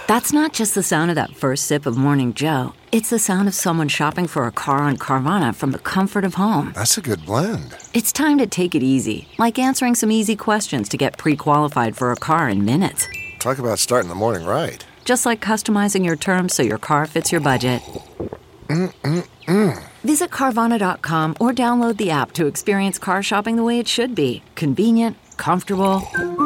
That's not just the sound of that first sip of Morning Joe. It's the sound of someone shopping for a car on Carvana from the comfort of home. That's a good blend. It's time to take it easy, like answering some easy questions to get pre-qualified for a car in minutes. Talk about starting the morning right. Just like customizing your terms so your car fits your budget. Visit Carvana.com or download the app to experience car shopping the way it should be. Convenient, comfortable.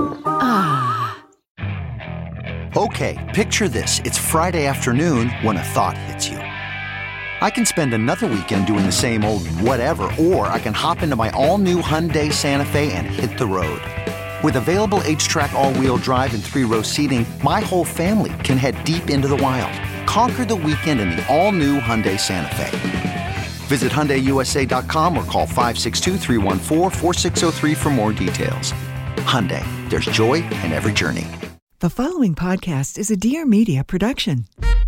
Okay, picture this. It's Friday afternoon when a thought hits you. I can spend another weekend doing the same old whatever, or I can hop into my all-new Hyundai Santa Fe and hit the road. With available H-Track all-wheel drive and 3-row seating, my whole family can head deep into the wild. Conquer the weekend in the all-new Hyundai Santa Fe. Visit HyundaiUSA.com or call 562-314-4603 for more details. Hyundai, there's joy in every journey. The following podcast is a Dear Media production.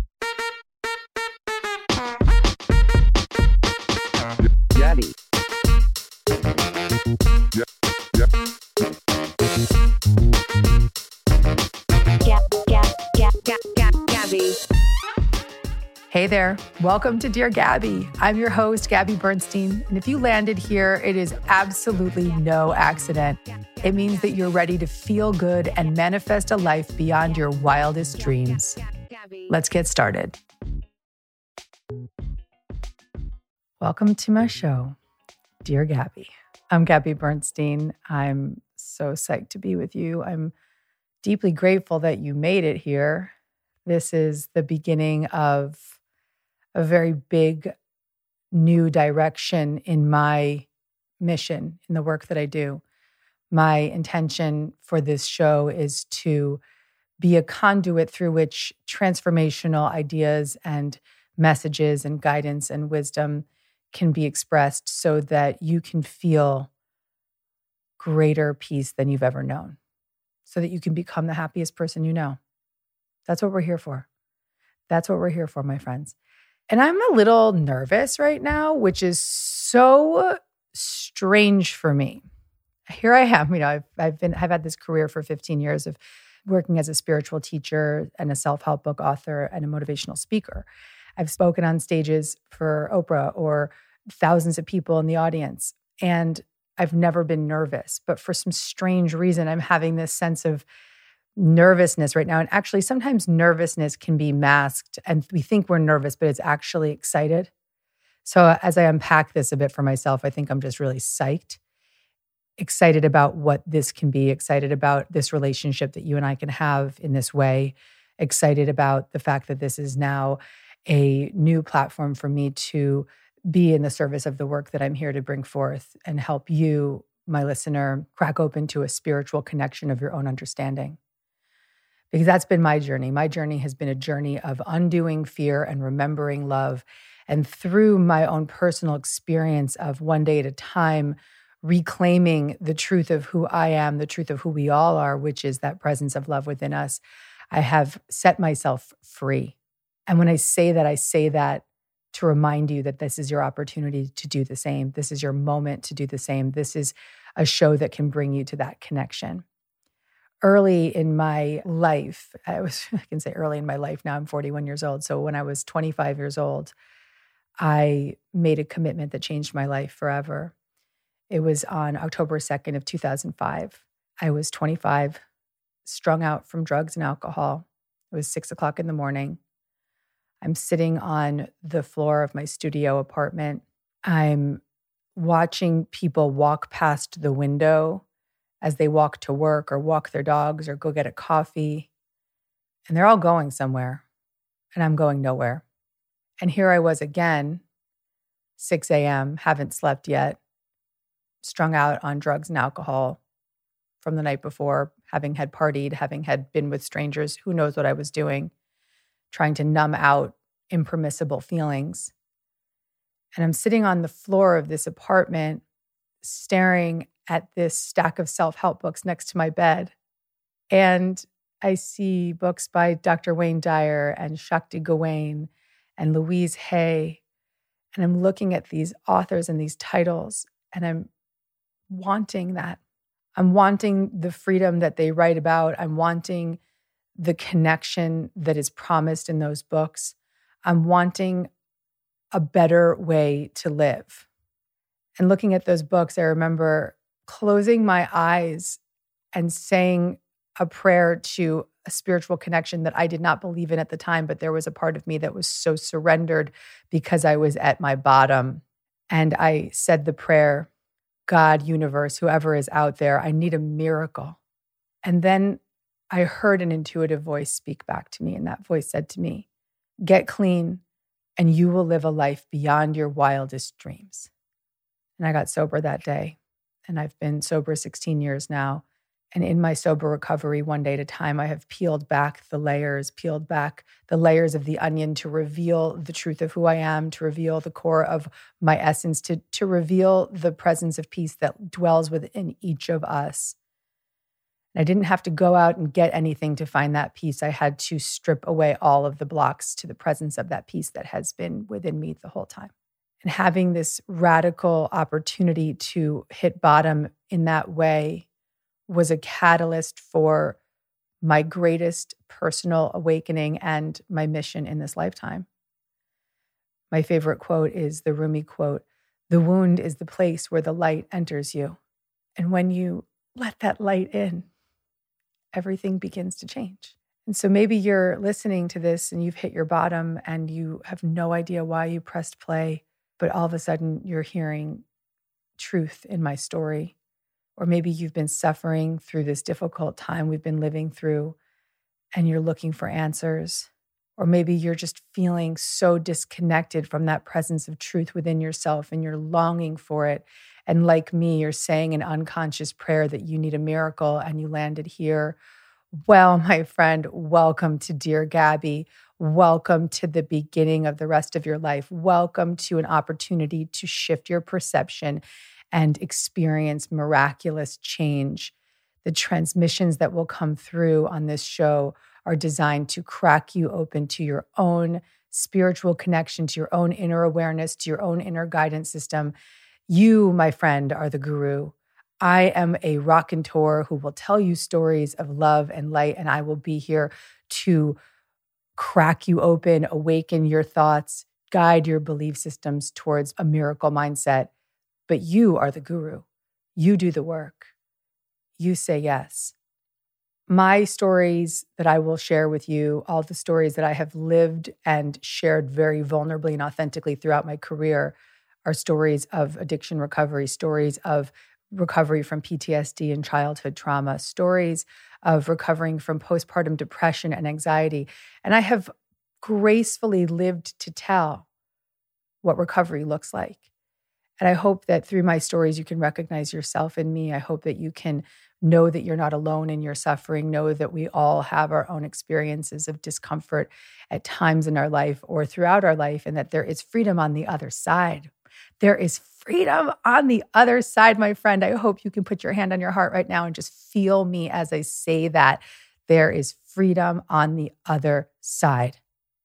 Gabby. Gabby. Hey there. Welcome to Dear Gabby. I'm your host, Gabby Bernstein. And if you landed here, it is absolutely no accident. It means that you're ready to feel good and manifest a life beyond your wildest dreams. Let's get started. Welcome to my show, Dear Gabby. I'm Gabby Bernstein. I'm so psyched to be with you. I'm deeply grateful that you made it here. This is the beginning of a very big new direction in my mission, in the work that I do. My intention for this show is to be a conduit through which transformational ideas and messages and guidance and wisdom can be expressed so that you can feel greater peace than you've ever known, so that you can become the happiest person you know. That's what we're here for. That's what we're here for, my friends. And I'm a little nervous right now, which is so strange for me. Here I am, I've had this career for 15 years of working as a spiritual teacher and a self-help book author and a motivational speaker. I've spoken on stages for Oprah or thousands of people in the audience, and I've never been nervous. But for some strange reason, I'm having this sense of nervousness right now. And actually, sometimes nervousness can be masked and we think we're nervous, but it's actually excited. So as I unpack this a bit for myself, I think I'm just really psyched, excited about what this can be, excited about this relationship that you and I can have in this way, excited about the fact that this is now a new platform for me to be in the service of the work that I'm here to bring forth and help you, my listener, crack open to a spiritual connection of your own understanding. Because that's been my journey. My journey has been a journey of undoing fear and remembering love. And through my own personal experience of one day at a time, reclaiming the truth of who I am, the truth of who we all are, which is that presence of love within us, I have set myself free. And when I say that to remind you that this is your opportunity to do the same. This is your moment to do the same. This is a show that can bring you to that connection. Early in my life, I can say early in my life, now I'm 41 years old. So when I was 25 years old, I made a commitment that changed my life forever. It was on October 2nd of 2005. I was 25, strung out from drugs and alcohol. It was 6:00 in the morning. I'm sitting on the floor of my studio apartment. I'm watching people walk past the window as they walk to work or walk their dogs or go get a coffee. And they're all going somewhere. And I'm going nowhere. And here I was again, 6 a.m., haven't slept yet, strung out on drugs and alcohol from the night before, having had partied, having had been with strangers, who knows what I was doing, trying to numb out impermissible feelings. And I'm sitting on the floor of this apartment, staring at this stack of self-help books next to my bed. And I see books by Dr. Wayne Dyer and Shakti Gawain and Louise Hay. And I'm looking at these authors and these titles, and I'm wanting that. I'm wanting the freedom that they write about. I'm wanting the connection that is promised in those books. I'm wanting a better way to live. And looking at those books, I remember closing my eyes and saying a prayer to a spiritual connection that I did not believe in at the time, but there was a part of me that was so surrendered because I was at my bottom. And I said the prayer, God, universe, whoever is out there, I need a miracle. And then I heard an intuitive voice speak back to me, and that voice said to me, get clean, and you will live a life beyond your wildest dreams. And I got sober that day, and I've been sober 16 years now. And in my sober recovery, one day at a time, I have peeled back the layers of the onion to reveal the truth of who I am, to reveal the core of my essence, to reveal the presence of peace that dwells within each of us. And I didn't have to go out and get anything to find that peace. I had to strip away all of the blocks to the presence of that peace that has been within me the whole time. And having this radical opportunity to hit bottom in that way was a catalyst for my greatest personal awakening and my mission in this lifetime. My favorite quote is the Rumi quote, "The wound is the place where the light enters you." And when you let that light in, everything begins to change. And so maybe you're listening to this and you've hit your bottom and you have no idea why you pressed play, but all of a sudden you're hearing truth in my story. Or maybe you've been suffering through this difficult time we've been living through and you're looking for answers. Or maybe you're just feeling so disconnected from that presence of truth within yourself and you're longing for it. And like me, you're saying an unconscious prayer that you need a miracle and you landed here. Well, my friend, welcome to Dear Gabby. Welcome to the beginning of the rest of your life. Welcome to an opportunity to shift your perception and experience miraculous change. The transmissions that will come through on this show are designed to crack you open to your own spiritual connection, to your own inner awareness, to your own inner guidance system. You, my friend, are the guru. I am a raconteur who will tell you stories of love and light, and I will be here to crack you open, awaken your thoughts, guide your belief systems towards a miracle mindset. But you are the guru. You do the work. You say yes. My stories that I will share with you, all the stories that I have lived and shared very vulnerably and authentically throughout my career, are stories of addiction recovery, stories of recovery from PTSD and childhood trauma, stories of recovering from postpartum depression and anxiety. And I have gracefully lived to tell what recovery looks like. And I hope that through my stories, you can recognize yourself in me. I hope that you can know that you're not alone in your suffering, know that we all have our own experiences of discomfort at times in our life or throughout our life, and that there is freedom on the other side. There is freedom on the other side, my friend. I hope you can put your hand on your heart right now and just feel me as I say that. There is freedom on the other side.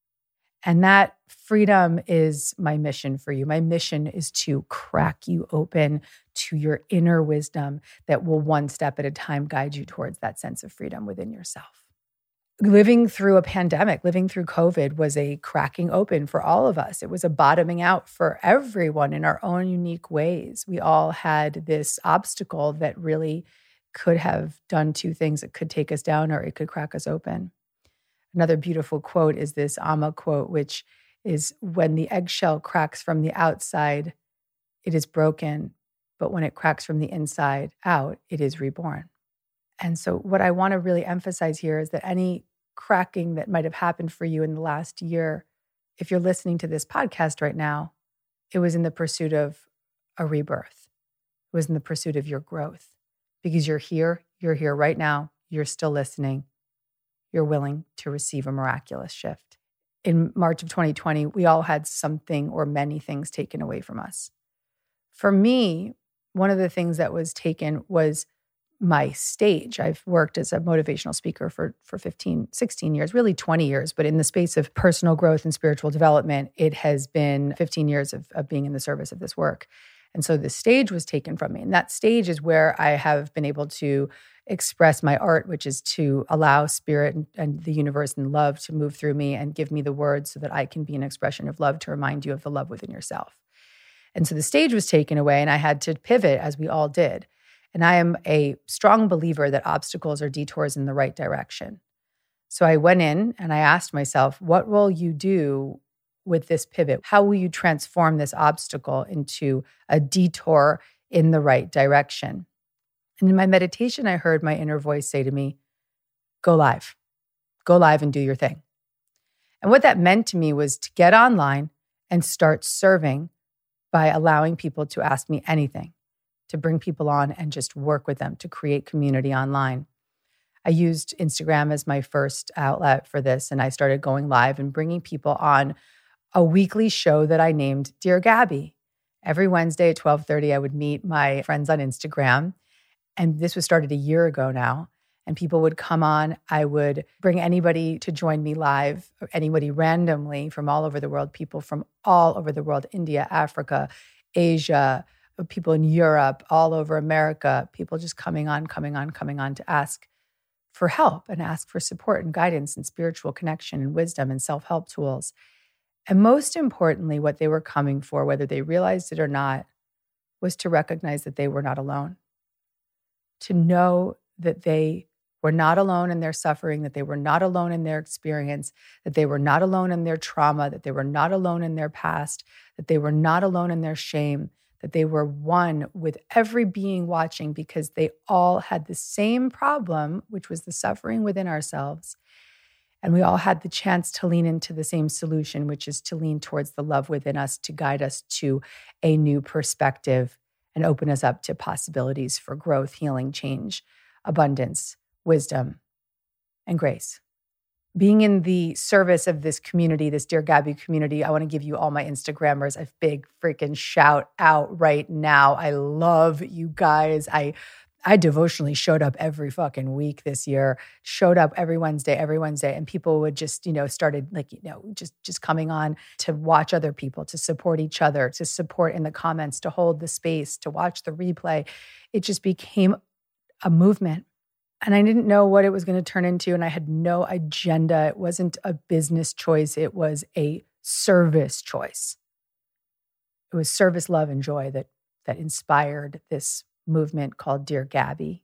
And that freedom is my mission for you. My mission is to crack you open to your inner wisdom that will one step at a time guide you towards that sense of freedom within yourself. Living through a pandemic, living through COVID was a cracking open for all of us. It was a bottoming out for everyone in our own unique ways. We all had this obstacle that really could have done two things. It could take us down or it could crack us open. Another beautiful quote is this Amma quote, which is, when the eggshell cracks from the outside, it is broken, but when it cracks from the inside out, it is reborn. And so what I want to really emphasize here is that any cracking that might have happened for you in the last year, if you're listening to this podcast right now, it was in the pursuit of a rebirth. It was in the pursuit of your growth. Because you're here right now, you're still listening. You're willing to receive a miraculous shift. In March of 2020, we all had something or many things taken away from us. For me, one of the things that was taken was my stage. I've worked as a motivational speaker for 15, 16 years, really 20 years, but in the space of personal growth and spiritual development, it has been 15 years of being in the service of this work. And so the stage was taken from me. And that stage is where I have been able to express my art, which is to allow spirit and the universe and love to move through me and give me the words so that I can be an expression of love to remind you of the love within yourself. And so the stage was taken away and I had to pivot, as we all did. And I am a strong believer that obstacles are detours in the right direction. So I went in and I asked myself, what will you do with this pivot? How will you transform this obstacle into a detour in the right direction? And in my meditation, I heard my inner voice say to me, go live and do your thing. And what that meant to me was to get online and start serving by allowing people to ask me anything, to bring people on and just work with them, to create community online. I used Instagram as my first outlet for this, and I started going live and bringing people on a weekly show that I named Dear Gabby. Every Wednesday at 12:30, I would meet my friends on Instagram, and this was started a year ago now, and people would come on. I would bring anybody to join me live, or anybody randomly from all over the world, people from all over the world, India, Africa, Asia, people in Europe, all over America, people just coming on to ask for help and ask for support and guidance and spiritual connection and wisdom and self-help tools. And most importantly, what they were coming for, whether they realized it or not, was to recognize that they were not alone. To know that they were not alone in their suffering, that they were not alone in their experience, that they were not alone in their trauma, that they were not alone in their past, that they were not alone in their shame, that they were one with every being watching because they all had the same problem, which was the suffering within ourselves. And we all had the chance to lean into the same solution, which is to lean towards the love within us to guide us to a new perspective and open us up to possibilities for growth, healing, change, abundance, wisdom, and grace. Being in the service of this community, this Dear Gabby community, I want to give you all my Instagrammers a big freaking shout out right now. I love you guys. I devotionally showed up every fucking week this year, showed up every Wednesday, and people would just, started just coming on to watch other people, to support each other, to support in the comments, to hold the space, to watch the replay. It just became a movement. And I didn't know what it was going to turn into, and I had no agenda. It wasn't a business choice. It was a service choice. It was service, love, and joy that inspired this movement called Dear Gabby.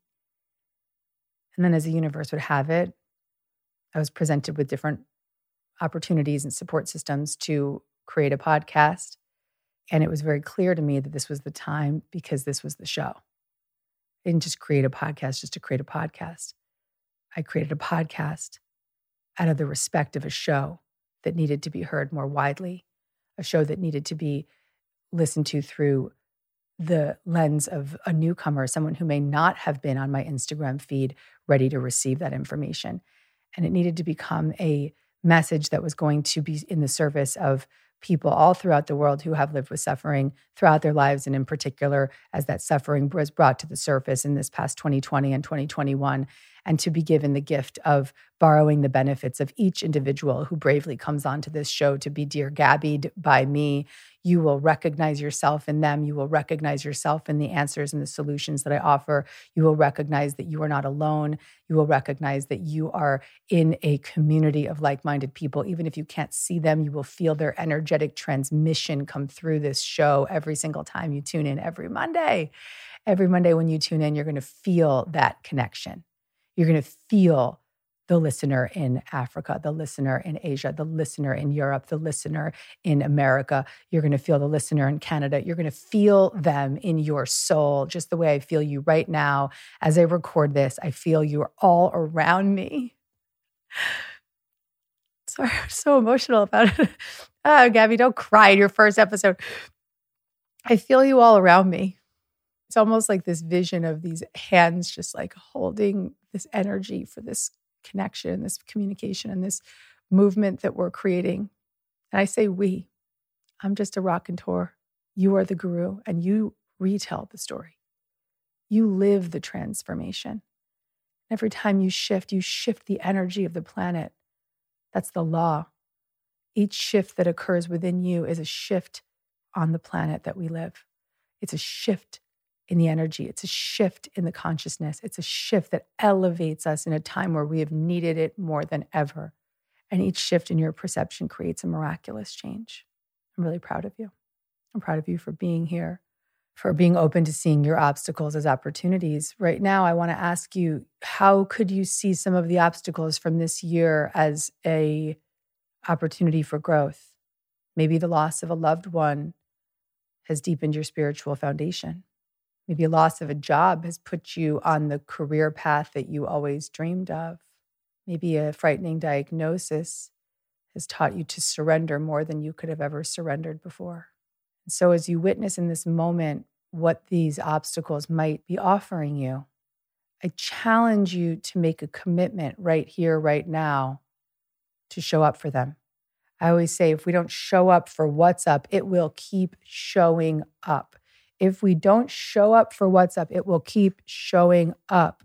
And then as the universe would have it, I was presented with different opportunities and support systems to create a podcast. And it was very clear to me that this was the time because this was the show. I didn't just create a podcast just to create a podcast. I created a podcast out of the respect of a show that needed to be heard more widely, a show that needed to be listened to through the lens of a newcomer, someone who may not have been on my Instagram feed ready to receive that information. And it needed to become a message that was going to be in the service of people all throughout the world who have lived with suffering throughout their lives, and in particular, as that suffering was brought to the surface in this past 2020 and 2021, and to be given the gift of borrowing the benefits of each individual who bravely comes onto this show to be Dear Gabby'd by me. You will recognize yourself in them. You will recognize yourself in the answers and the solutions that I offer. You will recognize that you are not alone. You will recognize that you are in a community of like-minded people. Even if you can't see them, you will feel their energetic transmission come through this show every single time you tune in every Monday. Every Monday when you tune in, you're going to feel that connection. You're going to feel the listener in Africa, the listener in Asia, the listener in Europe, the listener in America. You're going to feel the listener in Canada. You're going to feel them in your soul, just the way I feel you right now. As I record this, I feel you're all around me. Sorry, I'm so emotional about it. Oh, Gabby, don't cry in your first episode. I feel you all around me. It's almost like this vision of these hands just like holding this energy for this connection, this communication, and this movement that we're creating. And I say we. I'm just a raconteur. You are the guru, and you retell the story. You live the transformation. Every time you shift the energy of the planet. That's the law. Each shift that occurs within you is a shift on the planet that we live. It's a shift in the energy. It's a shift in the consciousness. It's a shift that elevates us in a time where we have needed it more than ever. And each shift in your perception creates a miraculous change. I'm really proud of you. I'm proud of you for being here, for being open to seeing your obstacles as opportunities. Right now, I want to ask you, how could you see some of the obstacles from this year as an opportunity for growth? Maybe the loss of a loved one has deepened your spiritual foundation. Maybe a loss of a job has put you on the career path that you always dreamed of. Maybe a frightening diagnosis has taught you to surrender more than you could have ever surrendered before. And so as you witness in this moment what these obstacles might be offering you, I challenge you to make a commitment right here, right now, to show up for them. I always say, if we don't show up for what's up, it will keep showing up. If we don't show up for what's up, it will keep showing up.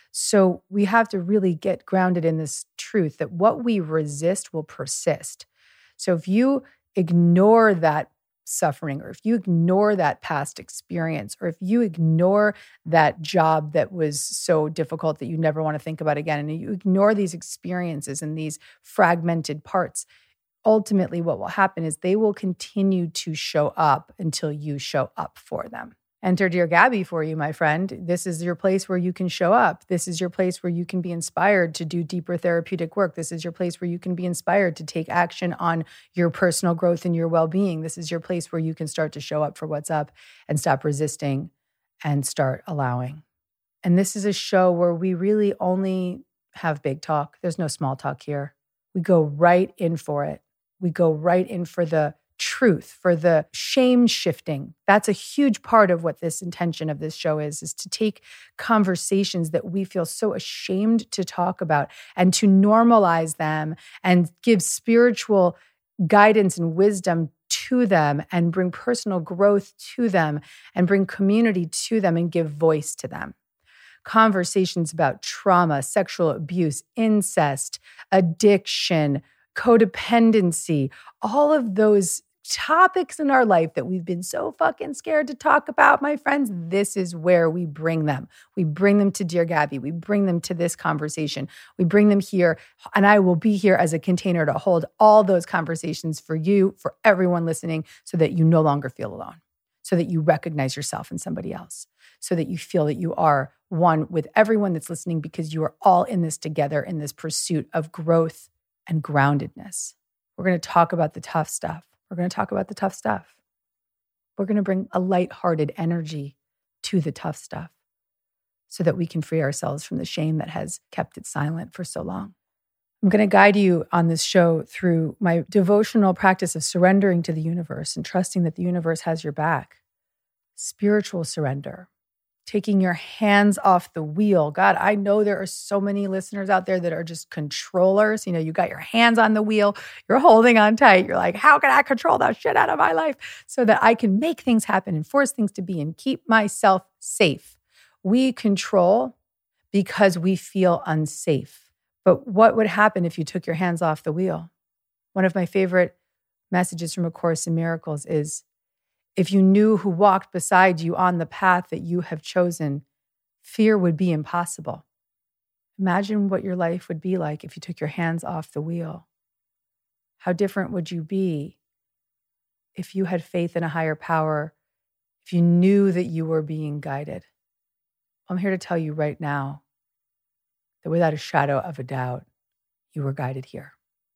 So we have to really get grounded in this truth that what we resist will persist. So if you ignore that suffering, or if you ignore that past experience, or if you ignore that job that was so difficult that you never want to think about again, and you ignore these experiences and these fragmented parts, ultimately what will happen is they will continue to show up until you show up for them. Enter Dear Gabby for you, my friend. This is your place where you can show up. This is your place where you can be inspired to do deeper therapeutic work. This is your place where you can be inspired to take action on your personal growth and your well-being. This is your place where you can start to show up for what's up and stop resisting and start allowing. And this is a show where we really only have big talk. There's no small talk here. We go right in for it. We go right in for the truth, for the shame shifting. That's a huge part of what this intention of this show is to take conversations that we feel so ashamed to talk about and to normalize them and give spiritual guidance and wisdom to them and bring personal growth to them and bring community to them and give voice to them. Conversations about trauma, sexual abuse, incest, addiction, codependency, all of those topics in our life that we've been so fucking scared to talk about, my friends, this is where we bring them. We bring them to Dear Gabby. We bring them to this conversation. We bring them here, and I will be here as a container to hold all those conversations for you, for everyone listening, so that you no longer feel alone, so that you recognize yourself in somebody else, so that you feel that you are one with everyone that's listening, because you are all in this together in this pursuit of growth and groundedness. We're going to talk about the tough stuff. We're going to talk about the tough stuff. We're going to bring a lighthearted energy to the tough stuff so that we can free ourselves from the shame that has kept it silent for so long. I'm going to guide you on this show through my devotional practice of surrendering to the universe and trusting that the universe has your back. Spiritual surrender. Taking your hands off the wheel. God, I know there are so many listeners out there that are just controllers. You know, you got your hands on the wheel, you're holding on tight. You're like, how can I control that shit out of my life so that I can make things happen and force things to be and keep myself safe? We control because we feel unsafe. But what would happen if you took your hands off the wheel? One of my favorite messages from A Course in Miracles is, if you knew who walked beside you on the path that you have chosen, fear would be impossible. Imagine what your life would be like if you took your hands off the wheel. How different would you be if you had faith in a higher power, if you knew that you were being guided? I'm here to tell you right now that without a shadow of a doubt, you were guided here.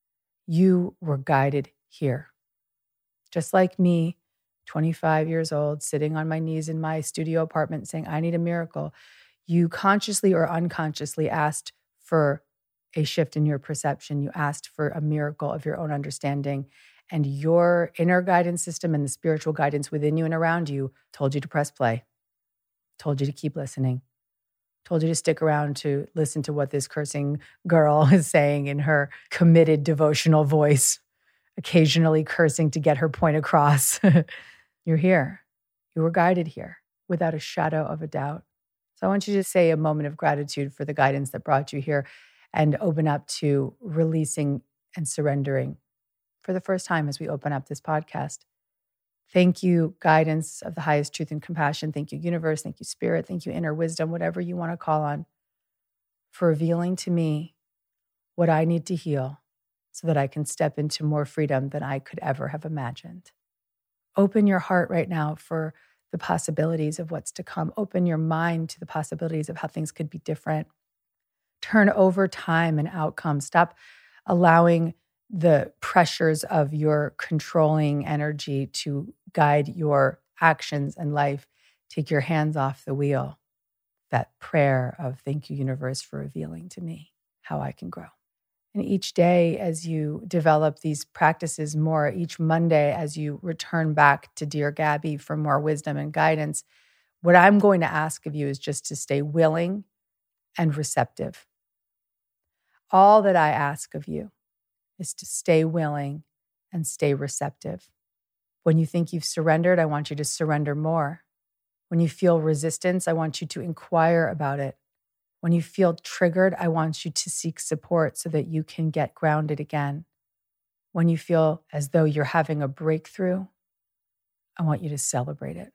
You were guided here. Just like me, 25 years old, sitting on my knees in my studio apartment saying, I need a miracle. You consciously or unconsciously asked for a shift in your perception. You asked for a miracle of your own understanding. And your inner guidance system and the spiritual guidance within you and around you told you to press play, told you to keep listening, told you to stick around to listen to what this cursing girl is saying in her committed devotional voice, occasionally cursing to get her point across. You're here. You were guided here without a shadow of a doubt. So I want you to say a moment of gratitude for the guidance that brought you here and open up to releasing and surrendering for the first time as we open up this podcast. Thank you, guidance of the highest truth and compassion. Thank you, universe. Thank you, spirit. Thank you, inner wisdom, whatever you want to call on, for revealing to me what I need to heal so that I can step into more freedom than I could ever have imagined. Open your heart right now for the possibilities of what's to come. Open your mind to the possibilities of how things could be different. Turn over time and outcomes. Stop allowing the pressures of your controlling energy to guide your actions and life. Take your hands off the wheel. That prayer of thank you, universe, for revealing to me how I can grow. And each day as you develop these practices more, each Monday as you return back to Dear Gabby for more wisdom and guidance, what I'm going to ask of you is just to stay willing and receptive. All that I ask of you is to stay willing and stay receptive. When you think you've surrendered, I want you to surrender more. When you feel resistance, I want you to inquire about it. When you feel triggered, I want you to seek support so that you can get grounded again. When you feel as though you're having a breakthrough, I want you to celebrate it.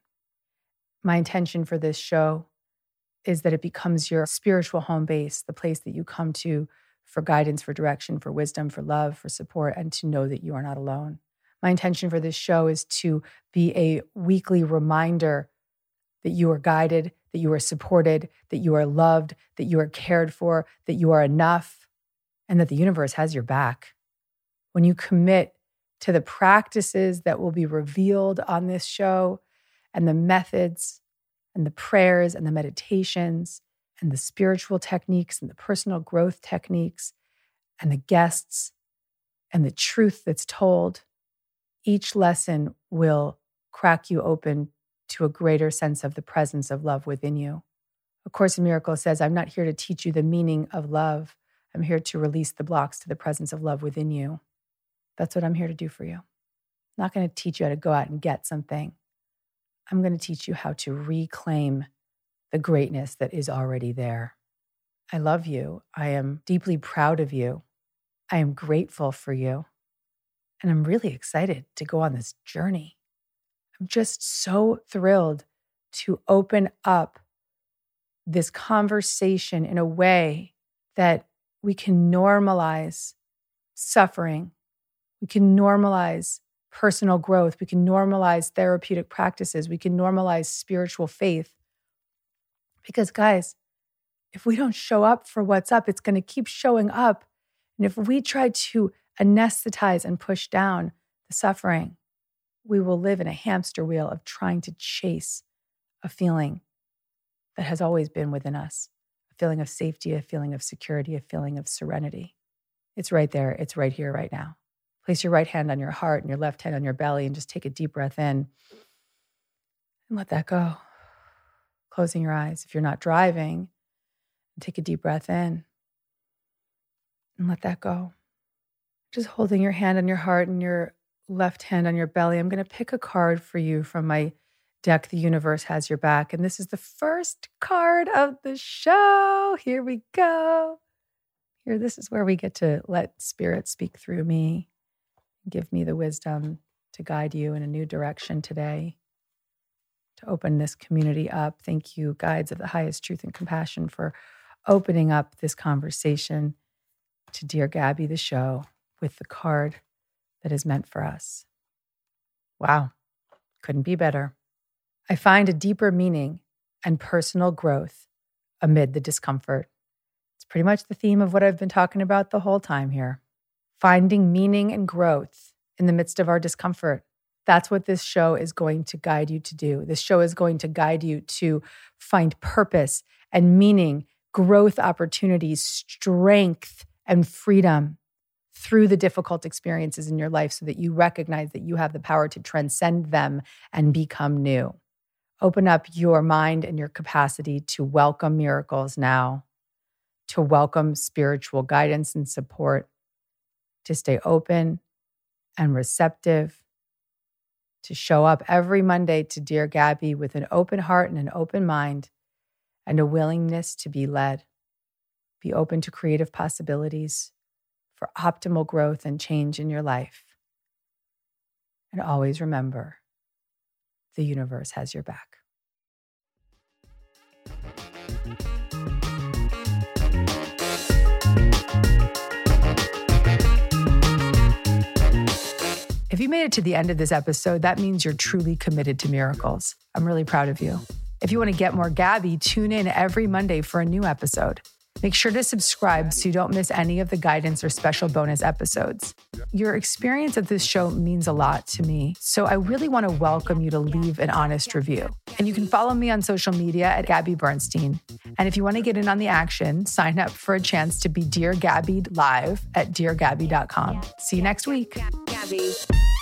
My intention for this show is that it becomes your spiritual home base, the place that you come to for guidance, for direction, for wisdom, for love, for support, and to know that you are not alone. My intention for this show is to be a weekly reminder that you are guided, that you are supported, that you are loved, that you are cared for, that you are enough, and that the universe has your back. When you commit to the practices that will be revealed on this show, and the methods, and the prayers, and the meditations, and the spiritual techniques, and the personal growth techniques, and the guests, and the truth that's told, each lesson will crack you open to a greater sense of the presence of love within you. A Course in Miracles says, I'm not here to teach you the meaning of love. I'm here to release the blocks to the presence of love within you. That's what I'm here to do for you. I'm not going to teach you how to go out and get something. I'm going to teach you how to reclaim the greatness that is already there. I love you. I am deeply proud of you. I am grateful for you. And I'm really excited to go on this journey. I'm just so thrilled to open up this conversation in a way that we can normalize suffering. We can normalize personal growth. We can normalize therapeutic practices. We can normalize spiritual faith. Because guys, if we don't show up for what's up, it's going to keep showing up. And if we try to anesthetize and push down the suffering, we will live in a hamster wheel of trying to chase a feeling that has always been within us, a feeling of safety, a feeling of security, a feeling of serenity. It's right there. It's right here, right now. Place your right hand on your heart and your left hand on your belly and just take a deep breath in and let that go. Closing your eyes. If you're not driving, take a deep breath in and let that go. Just holding your hand on your heart and your left hand on your belly. I'm going to pick a card for you from my deck, The Universe Has Your Back. And this is the first card of the show. Here we go. Here, this is where we get to let spirit speak through me. Give me the wisdom to guide you in a new direction today, to open this community up. Thank you, guides of the highest truth and compassion, for opening up this conversation to Dear Gabby, the show, with the card that is meant for us. Wow, couldn't be better. I find a deeper meaning and personal growth amid the discomfort. It's pretty much the theme of what I've been talking about the whole time here. Finding meaning and growth in the midst of our discomfort. That's what this show is going to guide you to do. This show is going to guide you to find purpose and meaning, growth opportunities, strength and freedom through the difficult experiences in your life so that you recognize that you have the power to transcend them and become new. Open up your mind and your capacity to welcome miracles now, to welcome spiritual guidance and support, to stay open and receptive, to show up every Monday to Dear Gabby with an open heart and an open mind and a willingness to be led. Be open to creative possibilities for optimal growth and change in your life. And always remember, the universe has your back. If you made it to the end of this episode, that means you're truly committed to miracles. I'm really proud of you. If you want to get more Gabby, tune in every Monday for a new episode. Make sure to subscribe so you don't miss any of the guidance or special bonus episodes. Your experience at this show means a lot to me, so I really want to welcome you to leave an honest review. And you can follow me on social media at Gabby Bernstein. And if you want to get in on the action, sign up for a chance to be Dear Gabby live at deargabby.com. See you next week. Gabby.